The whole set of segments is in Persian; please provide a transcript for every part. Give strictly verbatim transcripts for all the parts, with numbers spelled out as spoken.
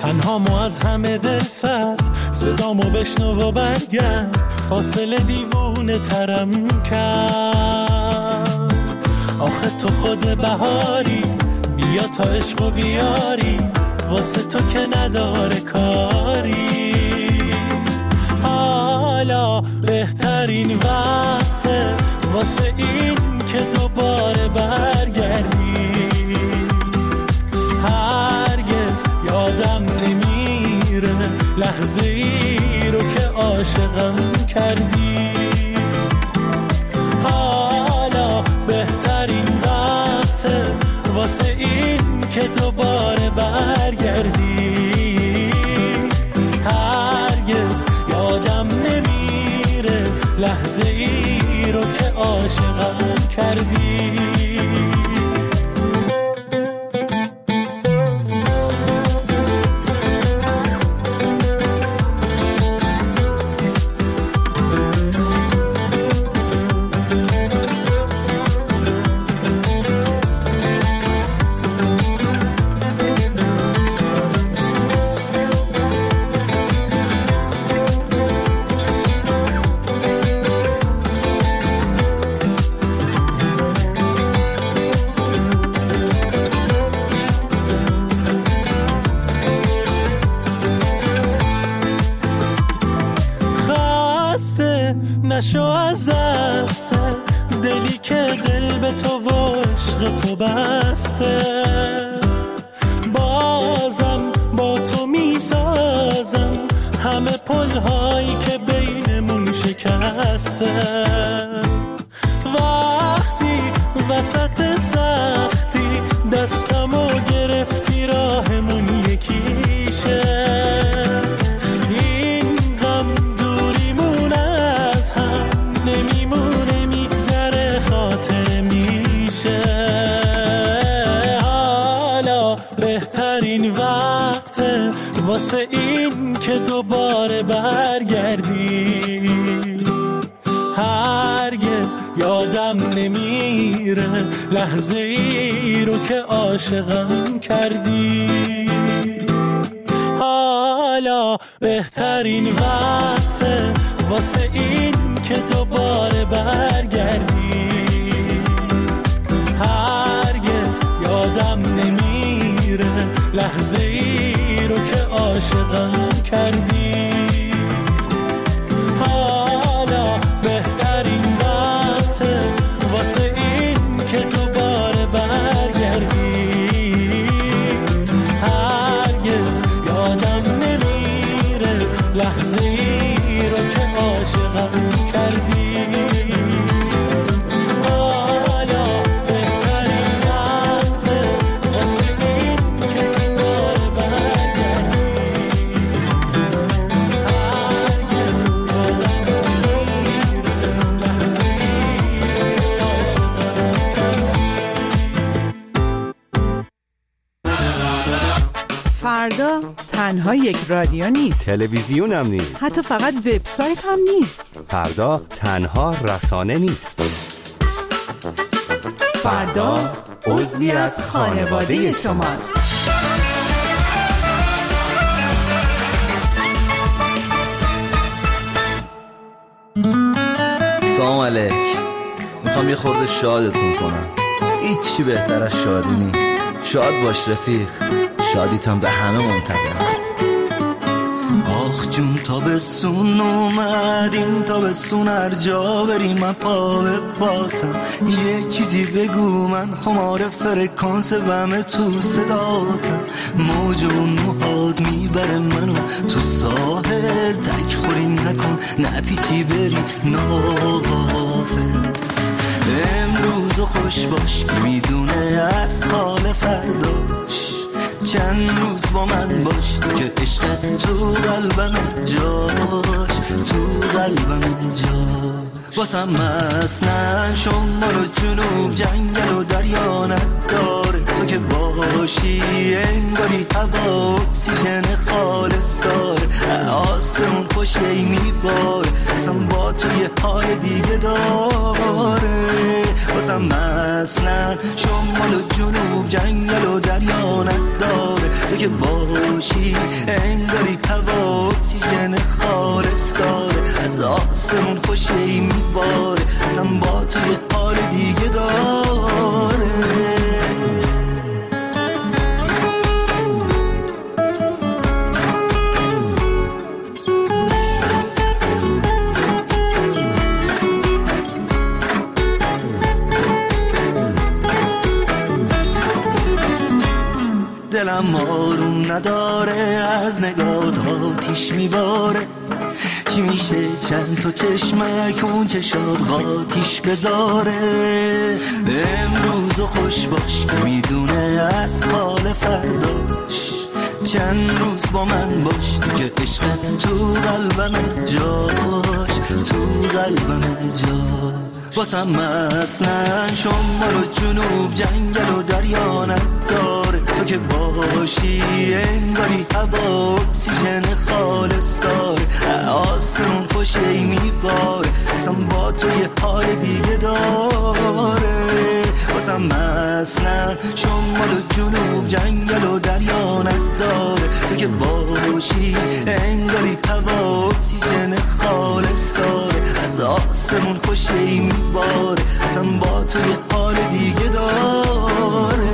تنهامو از همه دل سرد، صدامو بشنو و برگرد، فاصله دیوونه ترم کرد. آخه تو خود بهاری، بیا تا عشقو بیاری، واسه تو که نداره کاری. حالا بهترین وقته واسه این که دوباره برگردی. هرگز یادم نمیره لحظه ای رو که عاشقم کردی. حالا بهترین وقته واسه این که دوباره برگردی. هرگز یادم نمیره لحظه ای رو که عاشقم کردی. نشو از دست دلی که دل به تو و عشق تو بسته. بازم با تو میسازم همه پلهایی که بینمون شکسته. وقتی وسط سختی دستمو گرفتی راهمون یکیشه. بهترین وقته واسه این که دوباره برگردی. هرگز یادم نمیره لحظه ای رو که عاشقم کردی. حالا بهترین وقته واسه این که دوباره برگردی. هرگز یادم نمیره لحظه ای رو که عاشقم کردی. حالا بهترین وقته واسه این که دوباره برگردی. هرگز یادم نمیره لحظه ای رو که عاشقم کردی. فردا تنها یک رادیو نیست، تلویزیون هم نیست، حتی فقط وبسایت هم نیست. فردا تنها رسانه نیست. فردا عضوی از خانواده شماست. سلام علیک. میخوام یه خورده شادتون کنم. هیچی بهتر از شادی نی. شاد باش رفیق، شادیتان به همه منتقل. آخ جون تابستون اومد، این تابستون هر جا بریم من پا به باتم. یه چیزی بگو من خمار فرکانس بمه تو صداتم. موجون موهاد میبره منو تو ساحل، تک خوری نکن نپیچی بری ناغافل. امروز خوش باش که میدونه از حال فرداش. چند روز با من باش که عشقت تو قلبم جاش، تو قلبم جاش. واسم مسنن شمال و جنوب جنگل و دریا نداره. تو که باشی انگاری هوا اکسیژن خالص داره. آسمون خوشی میباره اصلا با تو یه حال دیگه داره. واسم مسنن شمال و جنوب جنگل و دریا نداره. تو که باشی انگاری هوا اکسیژن خالص داره، از آسمون خوشی میباره، اصلا با تو یه حال دیگه داره. دلم آروم نداره، از نگاهت آتیش میباره، چی میشه چند تا چشمک اون چشات قاتیش بذاره. امروز و خوش باش میدونه از حال فرداش، چند روز با من باش که عشقت تو قلبم جاش، تو قلبم جاش. واسم اصلا شمال و جنوب جنگل و دریا نداره، تو که باشی انگاری هوا اکسیژن خالص داره، آسمون خوشی میباره، اصلا با تو یه حال دیگه داره. واسم اصلا شمال و جنوب جنگل و دریا نداره، تو که باشی انگاری هوا اکسیژن خالص داره، از آسمون خوشی میباره، اصلا با تو یه حال دیگه داره.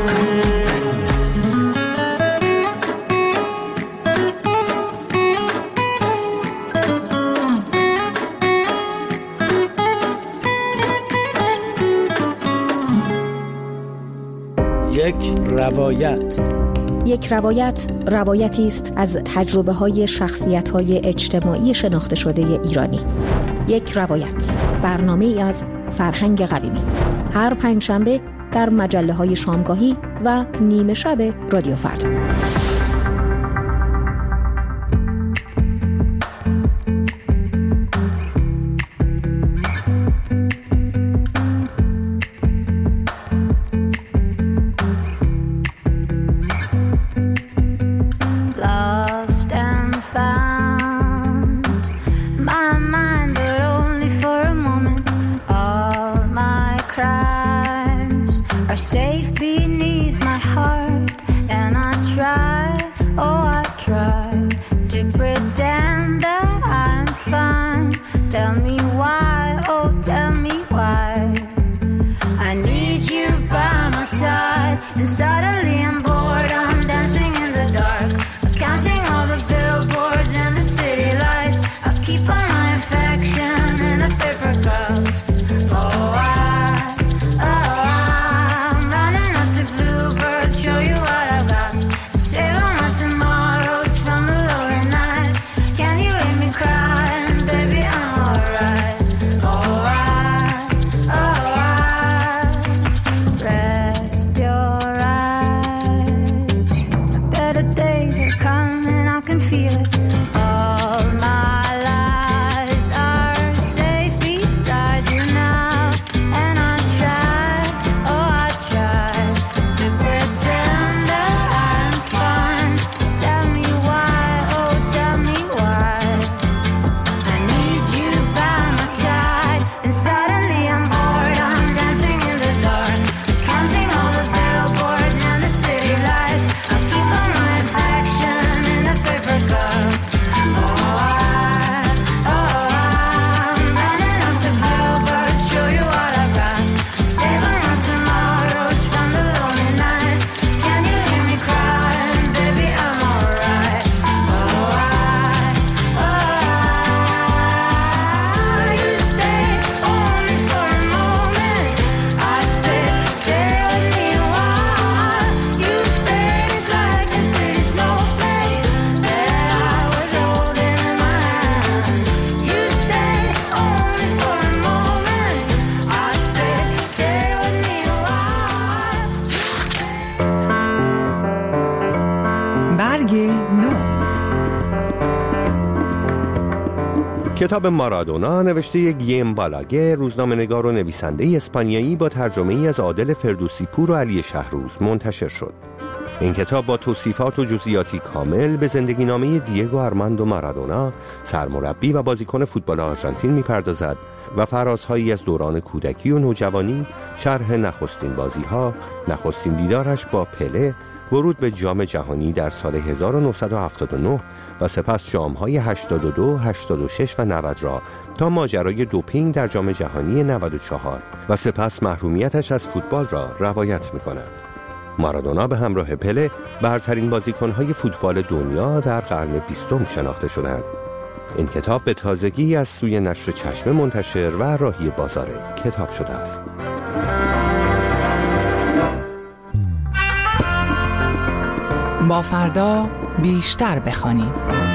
یک روایت. یک روایت روایتی است از تجربه‌های شخصیت‌های اجتماعی شناخته شده ایرانی. یک روایت، برنامه‌ای از فرهنگ قویمی، هر پنجشنبه در مجله‌های شامگاهی و نیمه شب رادیو فردا. کتاب مارادونا نوشته گیم بالاگه، روزنامه‌نگار و نویسنده اسپانیایی با ترجمه‌ای از عادل فردوسی پور و علی شهروز منتشر شد. این کتاب با توصیفات و جزئیاتی کامل به زندگی نامه دیگو آرماندو مارادونا، سرمربی و بازیکن فوتبال آرژانتین می‌پردازد و فرازهایی از دوران کودکی و نوجوانی، شرح نخستین بازی‌ها، نخستین دیدارش با پله ورود به جام جهانی در سال هزار و نهصد و هفتاد و نه و سپس جام‌های هشتاد و دو، هشتاد و شش و نود را تا ماجرای دوپینگ در جام جهانی نود و چهار و سپس محرومیتش از فوتبال را روایت می‌کند. مارادونا به همراه پله برترین بازیکن‌های فوتبال دنیا در قرن بیستم شناخته شدند. این کتاب به تازگی از سوی نشر چشمه منتشر و راهی بازار کتاب شده است. با فردا بیشتر بخوانیم.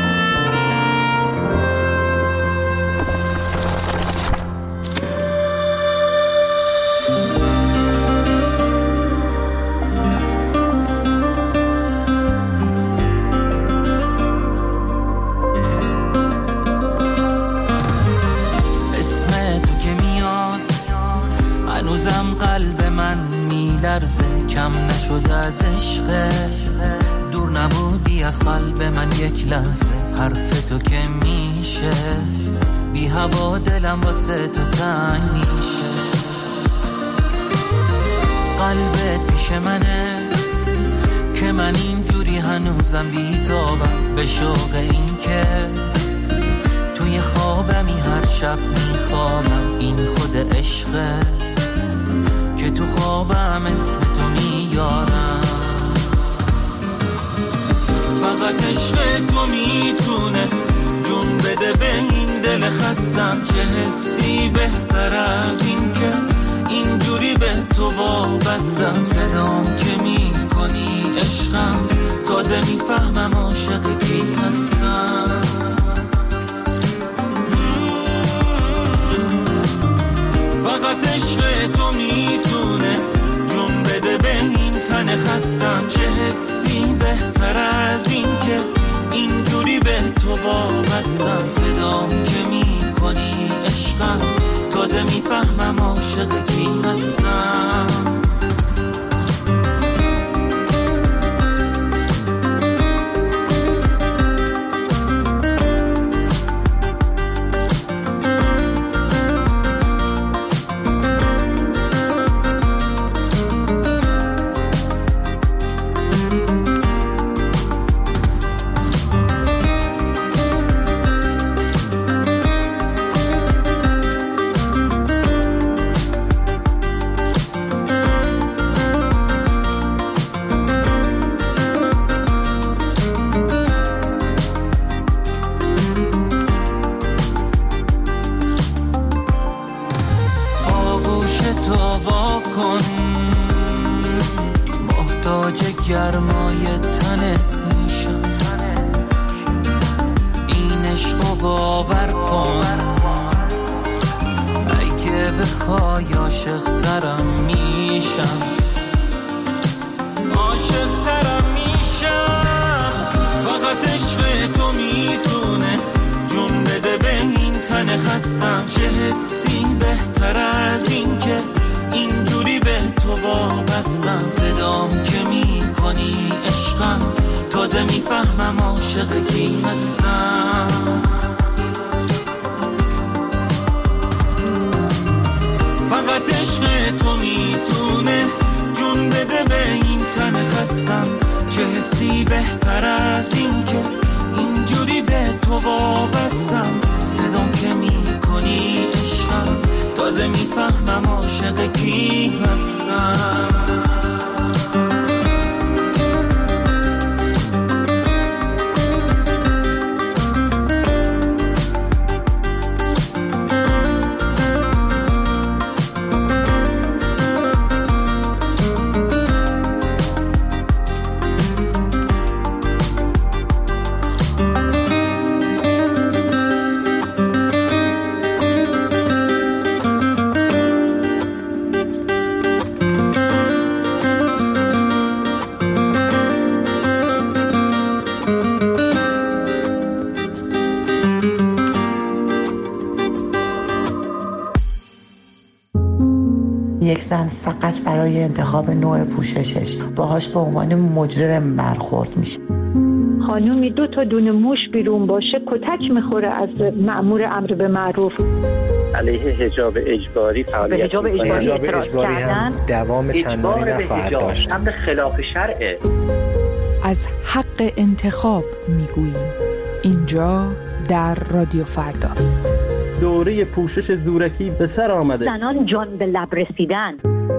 قلب من میلرزه، کم نشده از عشق، دور نبودی از قلب من یک لحظه، حرف تو که میشه بی هوا دلم واسه تو تنگ میشه. قلبت پیش منه که من اینجوری هنوزم بیتابم، به شوق این که توی خوابمی هر شب میخوابم، این خود عشقه که تو خوابم اسم تو میارم. فقط عشق تو میتونه جون بده به این دل خستم، چه حسی بهتر از این که اینجوری به تو وابستم. صدام که میکنی عشقم، تازه میفهمم عاشق کی هستم. فقط عشق تو میتونه جون بده به این تن خستم، چه حسی بهتر از این که اینجوری به تو وابستم. صدام که میکنی عشقم، تازه میفهمم عاشق کی هستم. گرمای تنه میشم، این عشقو باور کن، اگه بخوای عاشق ترم میشم، عاشق ترم میشم. فقط عشق تو میتونه جون بده به این تن خستم، چه حسی بهتر از این که اینجوری به تو وابستم. صدام که میکنی عشقم، تازه میفهمم عاشق کی هستم. فقط عشق تو میتونه جون بده به این تن خستم، چه حسی بهتر از این که اینجوری به تو وابستم. صدام که میکنی عشقم، تازه میفهمم عاشق کی هستم. یک زن فقط برای انتخاب نوع پوششش باهاش به عنوان مجرم برخورد میشه. خانومی دو تا دونه موش بیرون باشه کتک میخوره از مأمور امر به معروف. علیه حجاب اجباری فعالیت حجاب اجباری, حجاب اجباری هم دوام چندانی نخواهد داشت. هم خلاف شرعه. از حق انتخاب میگوییم اینجا در رادیو فردا. دوره پوشش زورکی به سر آمده. زنان جان به لب رسیدن.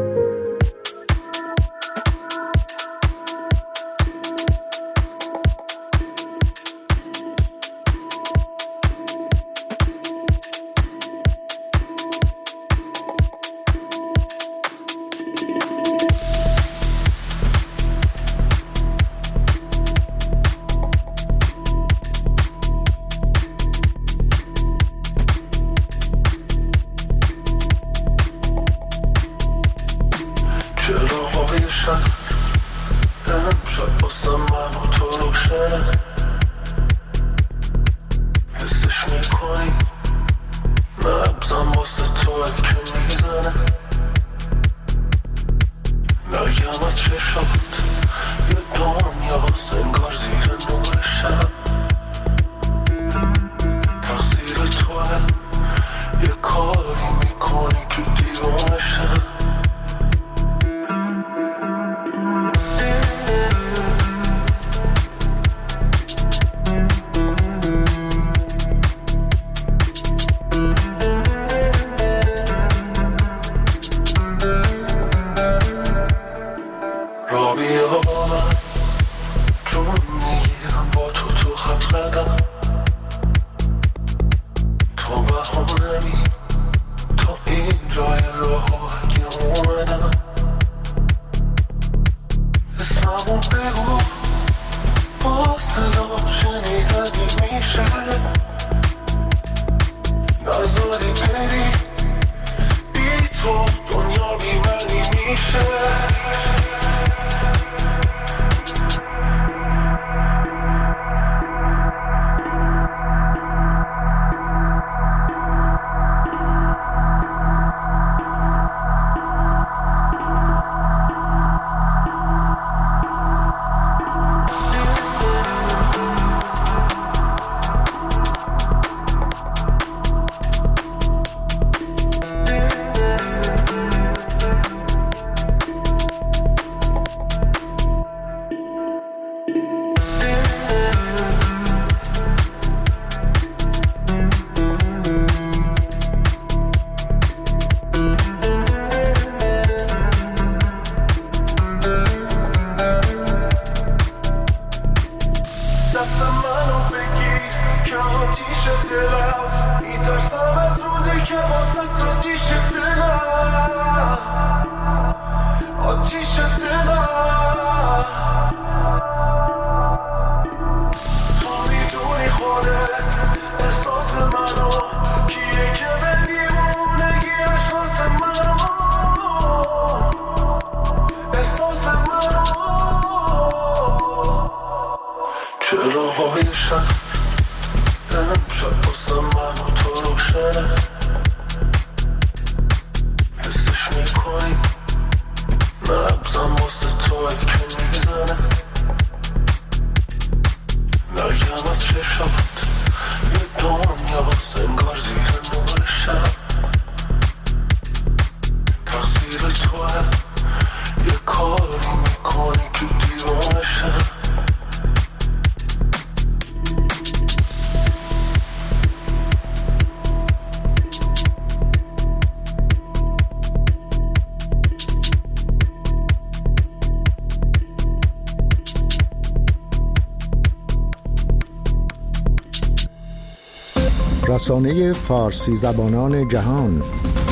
رسانه فارسی زبانان جهان،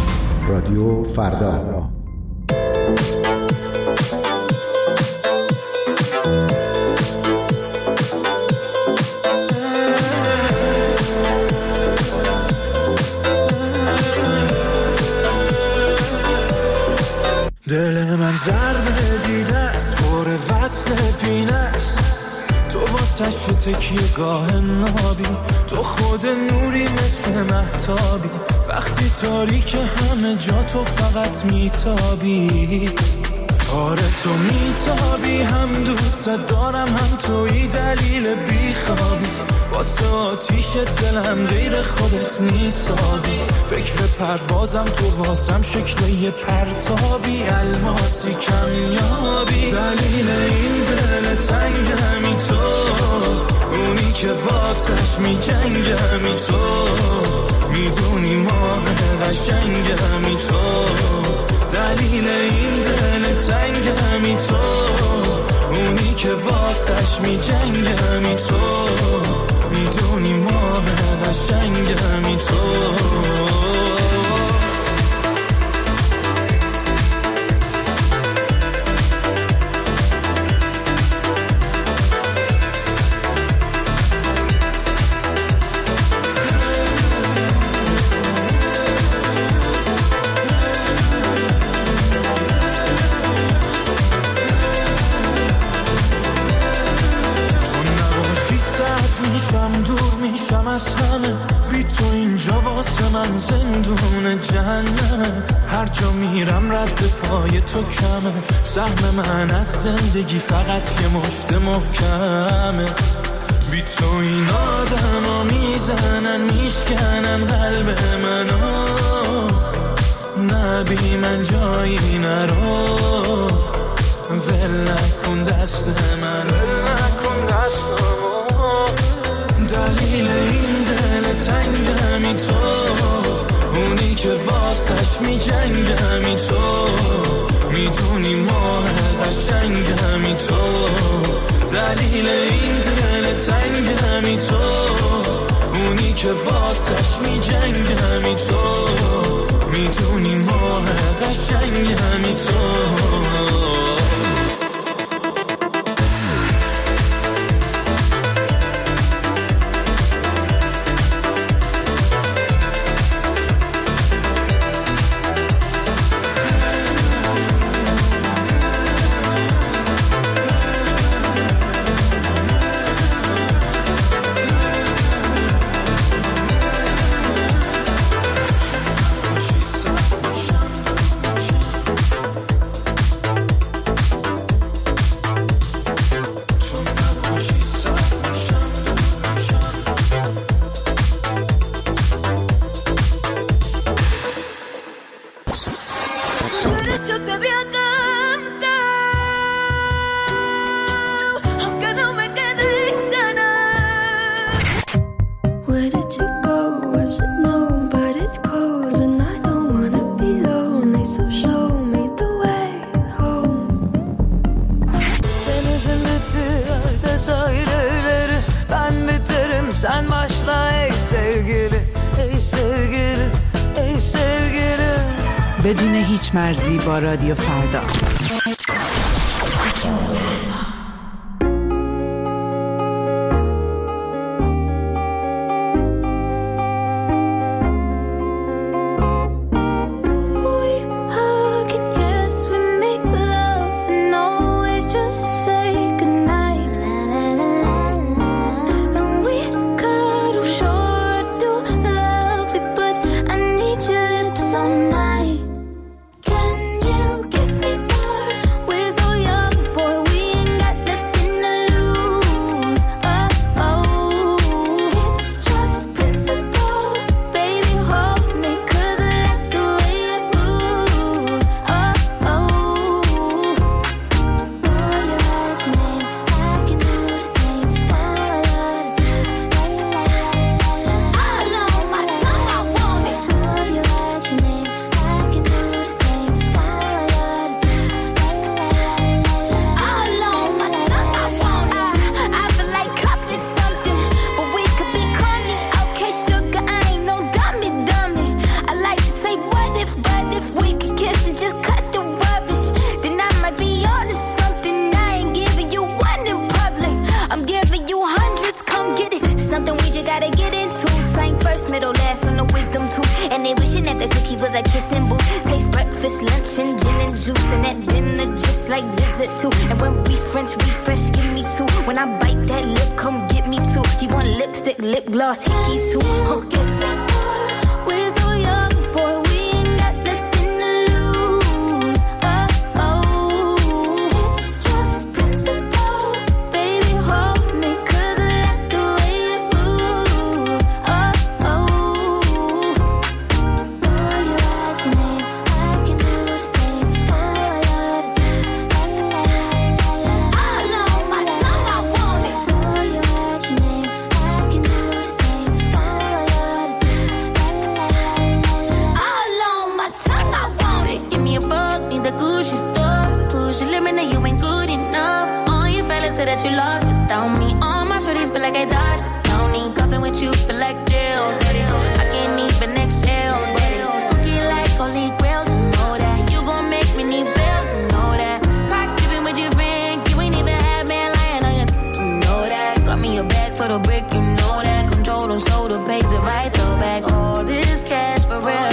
رادیو فردا. دل من ضربه دیده است، پر وصل پینه است، تو واسش تکیه گاه نابی، تو خود نوری مثل مهتابی، وقتی تاریک همه جا تو فقط میتابی. آره تو میتابی، هم دوست دارم هم توی دلیل بیخوابی، با واسه آتیش دلم غیر خودت نیست آبی. فکر پروازم تو واسم شکل یه پرتابی، الماسی کمیابی. دلیل این دل تنگمی تو، اونی که واسش می جنگمی تو، میدونی ماه قشنگمی تو. دلیل این دل تنگمی تو، اونی که واسش می جنگمی تو، میدونی ماه قشنگمی تو. از همه بی تو اینجا واسه من زندون جهنمه. هر جا میرم رد پای تو کمه، سهم من از زندگی فقط یه مشت محکمه. بی تو این آدم ها میزنن میشکنن قلب منو، نه بی من جایی نرو. ول نکن دست من، ول نکن دستمو. دلیل این دل تنگمی تو، اونی که واسش می جنگمی تو، میدونی ماه قشنگمی تو. دلیل این دل تنگمی تو، اونی که واسش می جنگمی تو، میدونی ماه قشنگمی تو. بدون هیچ مرزی با رادیو فردا. Baby, hold me, 'cause I like the way it moves. my shorties feel like I dodged a county. Coughing with you feel like jail. I can't even exhale. Cookie like holy grail, you know that. You gon' make me need bail, you know that. Crack dipping with your friend, you ain't even had man lying on you, you know that. Got me a bag for the brick, you know that. Control them so the pays it right, throw back all this cash for real.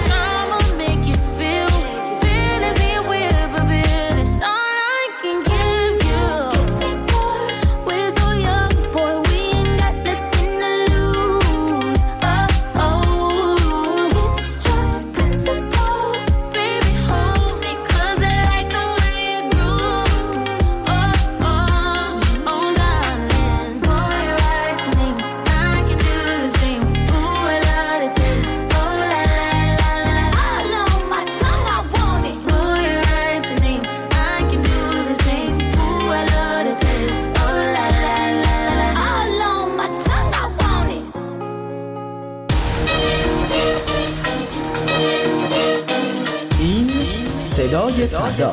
صدای فردا،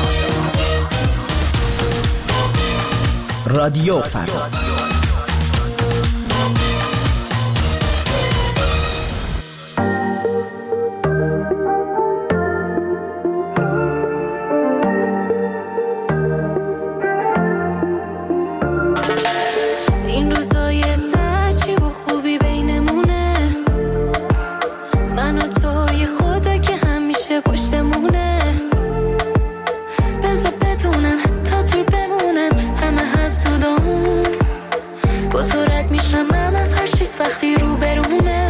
رادیو فردا. این روزای سچی با خوبی بینمونه، من و تو یه خدا که همیشه پشتمونه. بذار بدونن تا دور بمونن همه حسودامون، با تو رد میشم من از هر چی سختی رو برومه.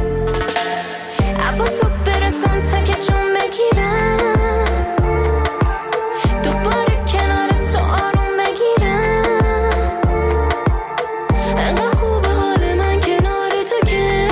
عبا تو برسون تا که جون بگیرم، دوباره کنار تو آروم بگیرم. انقدر خوبه حال من کنار تو که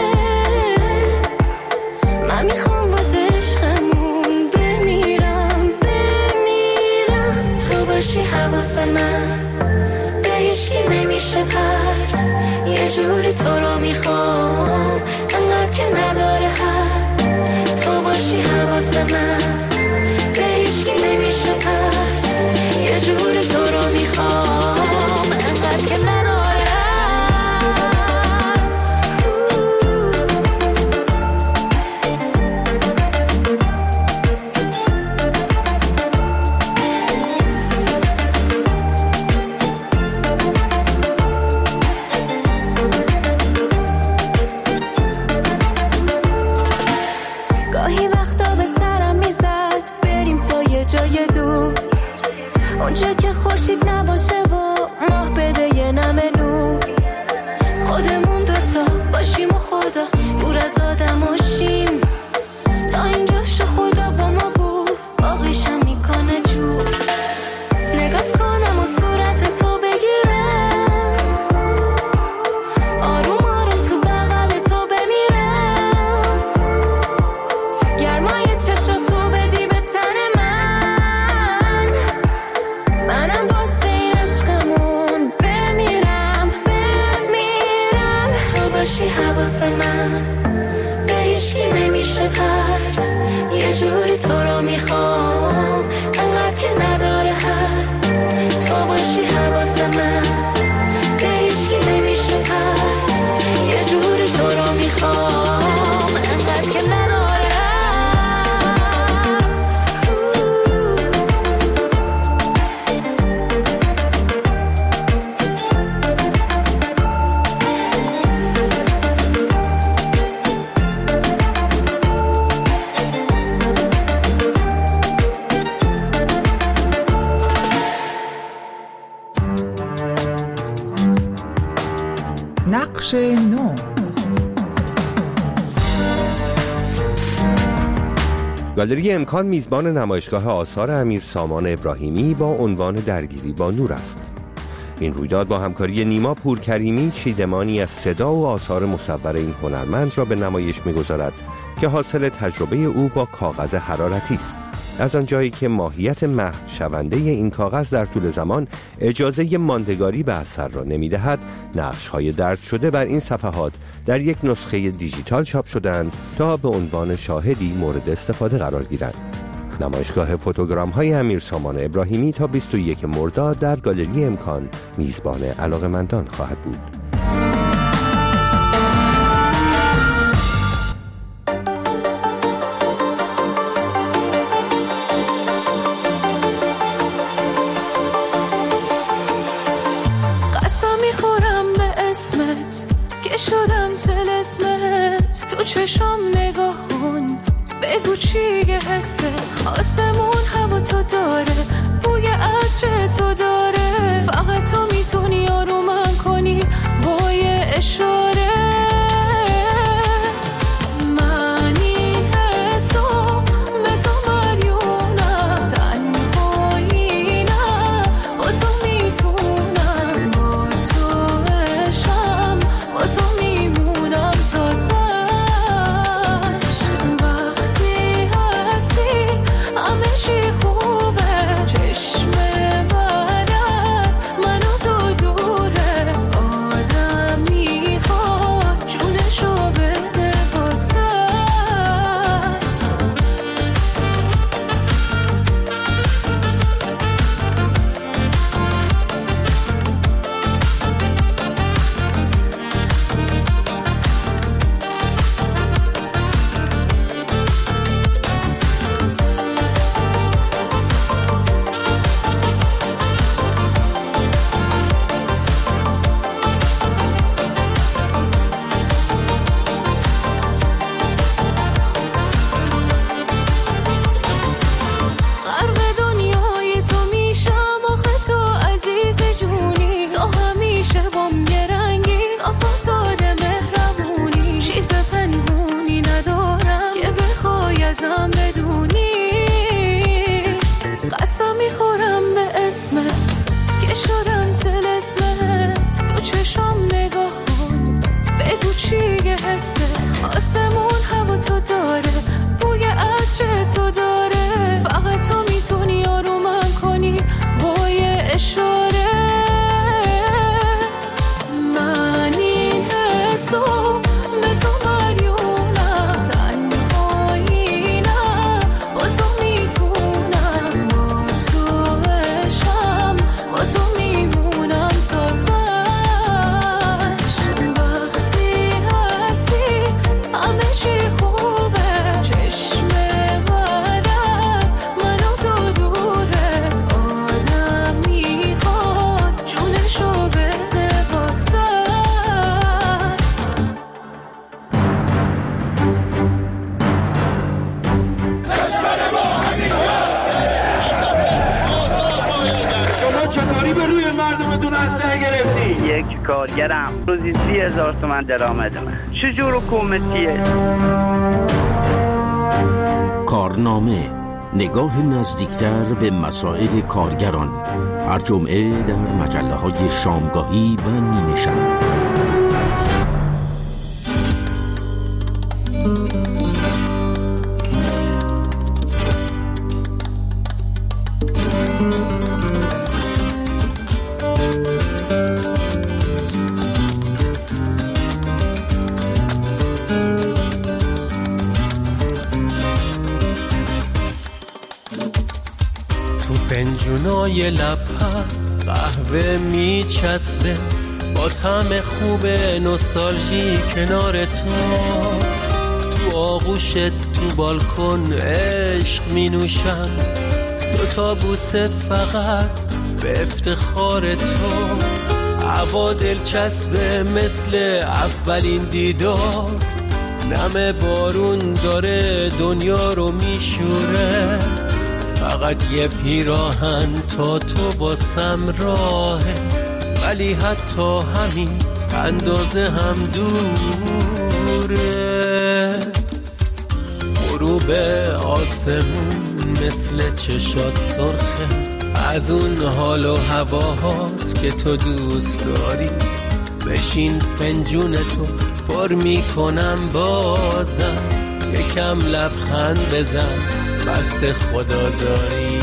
من میخوام واسه عشقمون بمیرم بمیرم. تو باشی حواس من به هیچکی نمیشه پرت، یه جوری تو رو میخوام انقدر که نداره حد. تو باشی حواس من به هیچکی نمیشه پرت، یه جوری تو رو میخوام انقدر که نداره حد. گاهی وقتا به سرم میزد بریم تا یه جای دور، اونجا که خورشید نباشه و ماه بده یه نمه نور. خودمون دوتا باشیم و خدا دور از آدم باشیم، تا اینجاشو خدا با ما بود باقیشم میکنه جور. نگات کنم و صورت تو بگیرم، آروم آروم تو بغل تو بمیرم. گرمای چشم تو بدی به تن من، منم واسه این عشقمون بمیرم بمیرم. تو باشی حواس من به هیچکی نمیشه پرت، یه جوری تو رو میخوام انقدر که نداره حد. تو باشی حواس من به هیچکی نمیشه پرت، یه جوری تو رو میخوام انقدر که نداره حد. نقش نو. گالری امکان میزبان نمایشگاه آثار امیر سامان ابراهیمی با عنوان درگیری با نور است. این رویداد با همکاری نیما پورکریمی چیدمانی از صدا و آثار مصور این هنرمند را به نمایش می‌گذارد که حاصل تجربه او با کاغذ حرارتی است. از آنجایی که ماهیت محو شونده این کاغذ در طول زمان اجازه ماندگاری به اثر را نمی‌دهد، نقش‌های درج شده بر این صفحات در یک نسخه دیجیتال چاپ شدند تا به عنوان شاهدی مورد استفاده قرار گیرند. نمایشگاه فوتوگرام های امیر سامان ابراهیمی تا بیست و یکم مرداد در گالری امکان میزبان علاقه‌مندان خواهد بود. شدم طلسمت تو چشام نگاه کن بگو چیه حست آسمون هوا تو داره بوی عطر تو داره فقط تو میتونی آرومم کنی با یه اشاره من این حسو به تو مریونم تنهایی نه با تو میتونم با تو عشقم با تو میمونم تا تش وقتی هستی همه چی خوبه چشم بعد از من و تو دوره آدم میخواد جونشو بده واسه آسمون هوا تو داره بوی عطر تو داره فقط تو میتونی آرومم کنی با یه اشاره من این حسو به تو مریونم تنهایی نه با تو میتونم با تو عشقم با تو میمونم تا تش همه چی خوبه چشم بعد از من و تو دوره آدم میخواد جونشو بده واسه شما چطوری به روی مردمتون اسلحه گرفتی؟ یک کارگرم روزی سی هزار تومن درآمد من چجور حکومتیه؟ کارنامه نگاه نزدیکتر به مسائل کارگران هر جمعه در مجله های شامگاهی و نیمه شب. پنجونای لب‌ها قهوه میچسبه با طعم خوب نوستالژی کنار تو تو آغوشت تو بالکن عشق می نوشم دو تا بوسه فقط به افتخار تو هوا دلچسبه مثل اولین دیدار نم بارون داره دنیا رو میشوره فقط یه پیراهن تا تو باسم راهه ولی حتی همین اندازه هم دوره غروب آسمون مثل چشات سرخه از اون حال و هواهاست که تو دوست داری بشین فنجون تو پر میکنم بازم یکم لبخند بزن بس خدازاری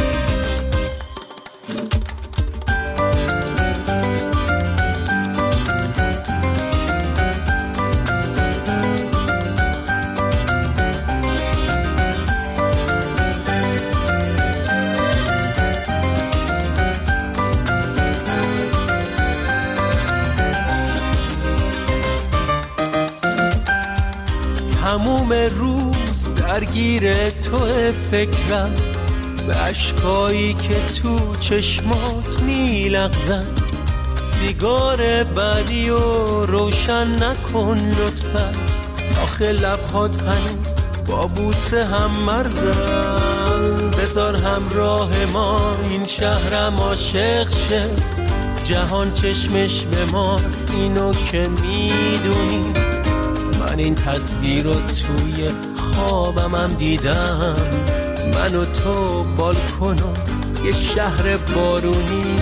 تموم روز درگیر تو فکرم، به اشکایی که تو چشمات میلغزن. سیگار بعدی رو روشن نکن لطفا، آخه لبهات هنوز با بوسه هم مرزن. بذار همراه ما این شهرم عاشق شه، جهان چشمش به ماست اینو که میدونی. من این تصویر رو توی خوابم هم دیدم، من و تو بالکن و یه شهر بارونی.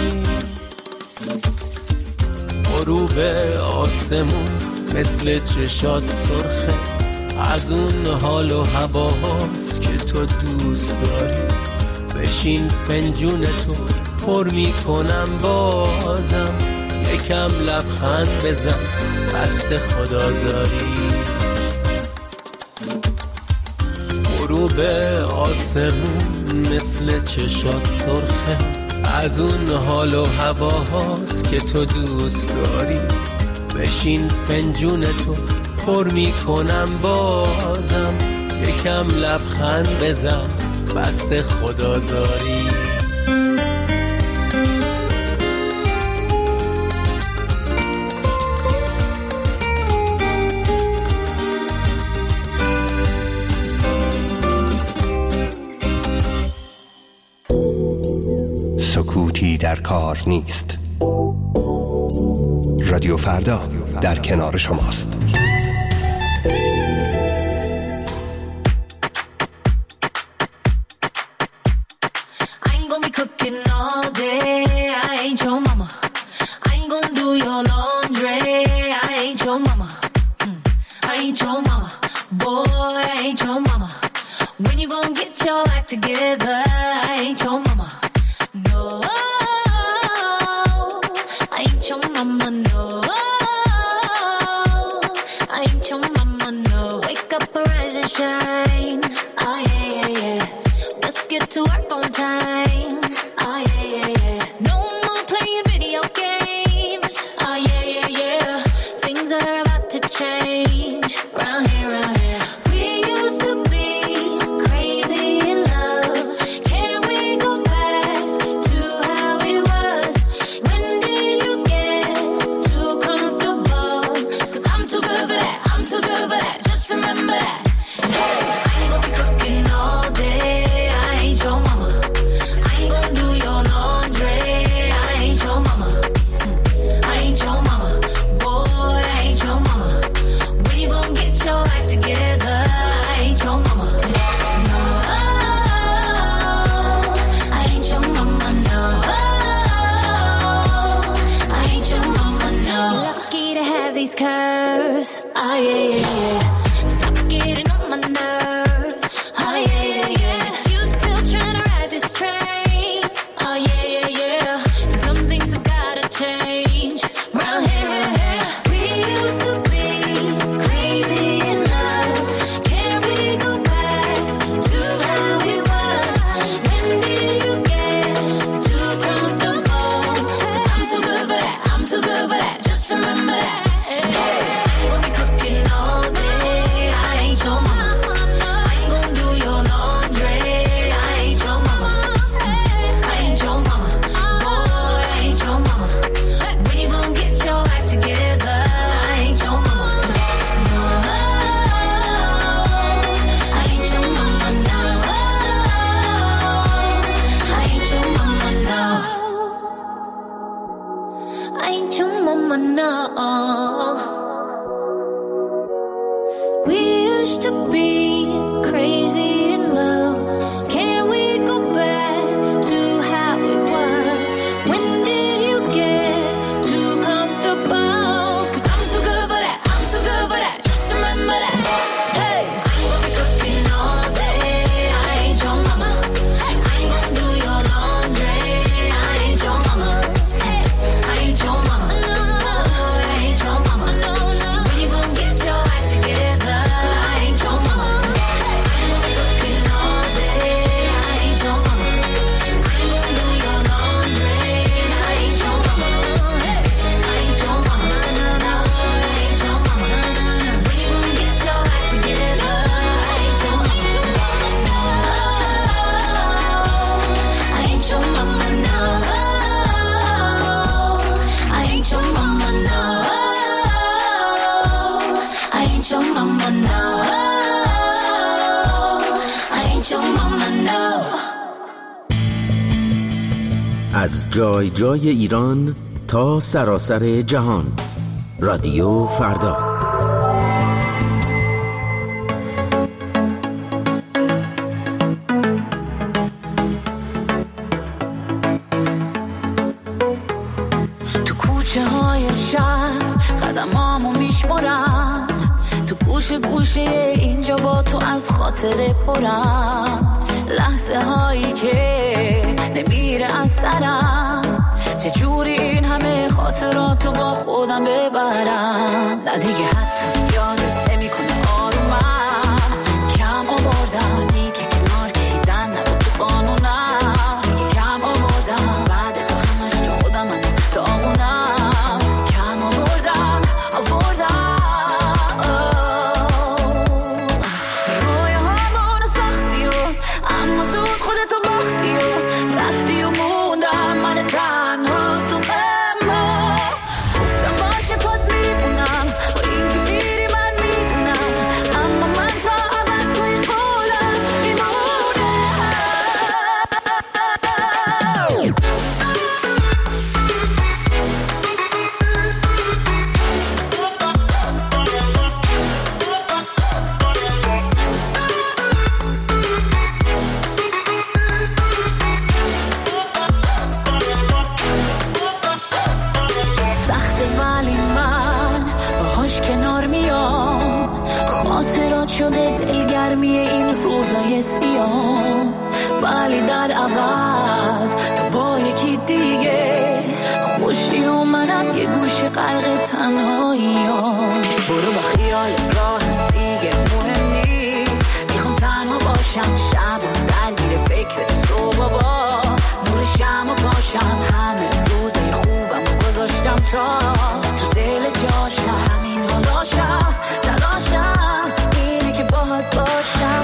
غروب آسمون مثل چشات سرخه، از اون حال و هواهاست که تو دوست داری. بشین پنجون تو پر میکنم بازم، یکم لبخند بزن دست خدا زاری. غروب آسمون مثل چشات سرخه، از اون حال و هواهاست که تو دوست داری. بشین پنجون تو پر میکنم بازم، یکم لبخند بزن بس خدا زاری. سکوتی در کار نیست. رادیو فردا در کنار شماست. از جای جای ایران تا سراسر جهان. رادیو فردا. تو کوچه های شهر قدمامو میشمرم، تو گوشه گوشه اینجا با تو از خاطره پرم، لحظه هایی که نمیره از سرم، چجوری این همه خاطراتو با خودم ببرم. نه دیگه حتی یادت نمی کنه آرومم، کم آوردم دیگه کنار کشیدن نبود تو قانونم، دیگه کم آوردم بعد تو همش تو خودم هم داغونم، کم آوردم آوردم رویه همونو ساختی و اما زود خودتو باختی و رفتی و موندم من تنها تو اما گفتم باشه پاد میمونم با این که میری من میدونم، اما من تا ابد توی قولم میمونم. سخته ولی من باهاش کنار میام، خاطرات شده دلگرمی این روزای سیاه، ولی در عوض تو با یکی دیگه خوشی و منم یه گوشه غرق تنهاییام. برو با خیال راه دیگه مهم نیست، میخوام تنها باشم شب درگیر فکر تو بابا، نور شمع و پاشم همه روزای خوبم و گذاشتم تا تو دل جاشم، همین حالاشم تلاشم اینه که باهات باشم.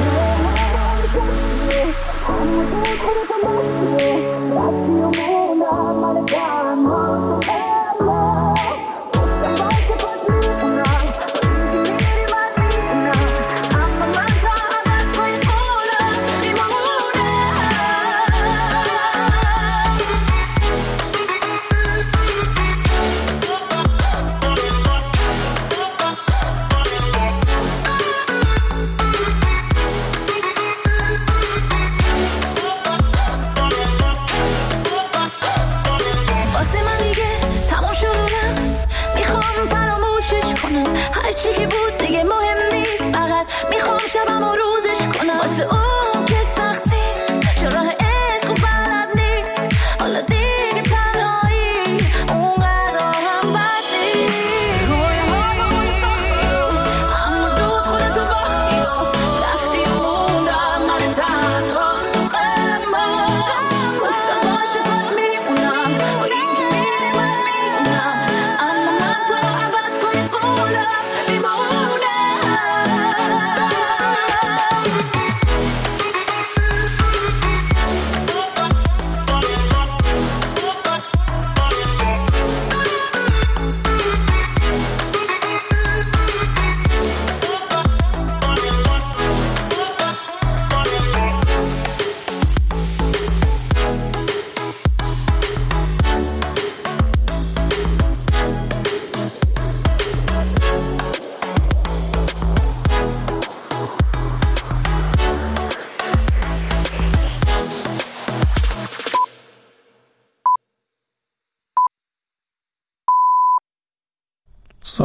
واسه من دیگه تمام شد و رفت، میخوام فراموشش کنم، هرچی که بود دیگه مهم نیست، فقط میخوام شبم و روزش کنم. واسه اون که سخت نیست چون راه